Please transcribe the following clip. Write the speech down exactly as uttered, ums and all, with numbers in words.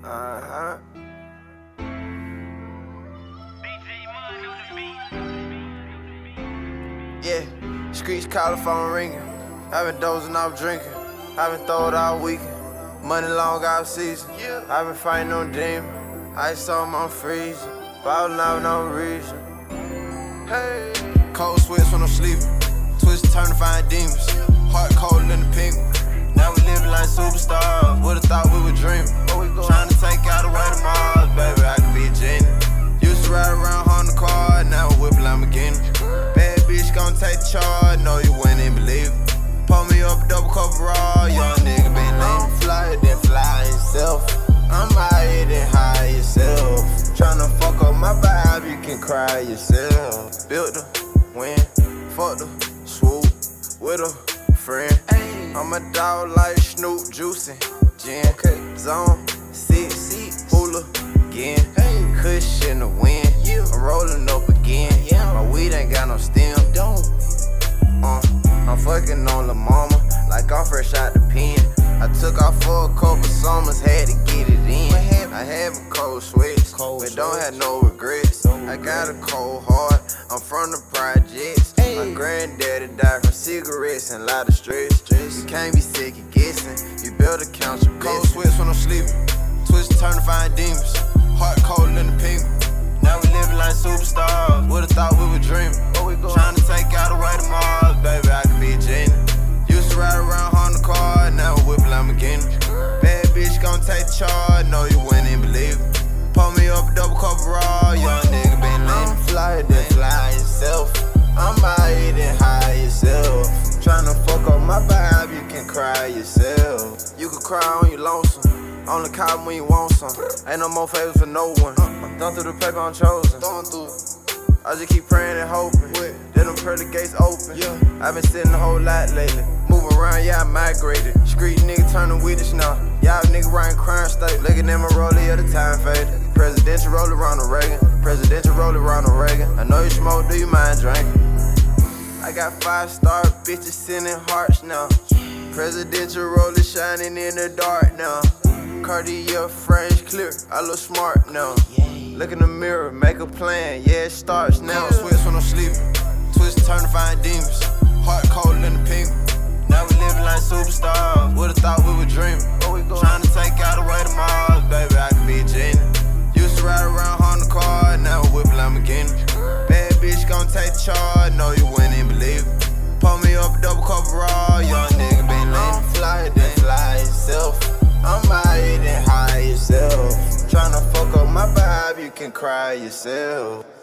Uh-huh. Yeah, streets calling, phone ringing. I've been dozing off drinking. I've been throwed all weekend. Money long off season. I've been fighting on demon. Ice on my freezing. Ballin' out no reason. Hey, cold sweats when I'm sleeping. Twist turn to find demons. Heart cold in the pink. Now we living like superstars. Would've thought we were dreaming. Trying to take out the way to Mars, baby, I could be a genie. Used to ride around Honda car, now we whip Lamborghini. Bad bitch gon' take the charge, know you wouldn't even believe it. Pull me up a double cup of raw, young nigga been lame. Fly it, then fly himself. I'm higher than high yourself. Tryna fuck up my vibe, you can cry yourself. Built the win, fuck the swoop with a friend. I'm a dog like Snoop, juicing, gin, zone, six, hula, again, cush in the wind. I'm rolling up again. My weed ain't got no stem. Uh, I'm fucking on La Mama like I'm fresh out the pen. I took off for a couple summers, had to get it in. I have a cold sweats, but don't have no regrets. I got a cold heart, I'm from the projects. My granddaddy died from cigarettes and a lot of stress. You can't be second guessing, you better count your cold sweats when I'm sleeping. Twist turn to find demons, heart cold in the pink. Now we living like superstars, would've thought we were dreaming. Trying to take out the way to Mars, baby, I could be a genie. Used to ride around Honda car, now we whip Lamborghini. Bad bitch gon' take the charge, know you wouldn't even believe it. Pull me up a double cup of raw, young nigga been leaning. Fly it, then fly yourself. I'm higher than high yourself. Tryna fuck up my vibe, you can cry yourself. You can cry on your lonesome, only call when you want some. Ain't no more favors for no one. Done through the paper, I'm chosen. I just keep praying and hoping that them pearly gates open. I've been sitting a whole lot lately. Moving around, yeah, I migrated. Street nigga turning Wittish now. Y'all nigga riding crime state. Looking at my rollie at the time faded. Presidential roller Ronald Reagan. Presidential roller Ronald Reagan. I know you smoke, do you mind drinking? I got five star bitches sending hearts now. Presidential roller shining in the dark now. Cartier French clear, I look smart now. Look in the mirror, make a plan, yeah, it starts now. Switch when I'm sleeping, twist turn to find demons. Heart cold in the pink. Now we living like superstars, would've thought we were dreaming. Trying to take out the way to Mars, baby, I could be a genie. Used to ride around Honda car, now we whip Lamborghini. Bad bitch gon' take the charge, know you wouldn't even believe it. Pull me up a double cup of raw, young nigga been leaning. Fly it, then fly yourself. I'm higher than high yourself. Tryna fuck up my vibe, you can cry yourself.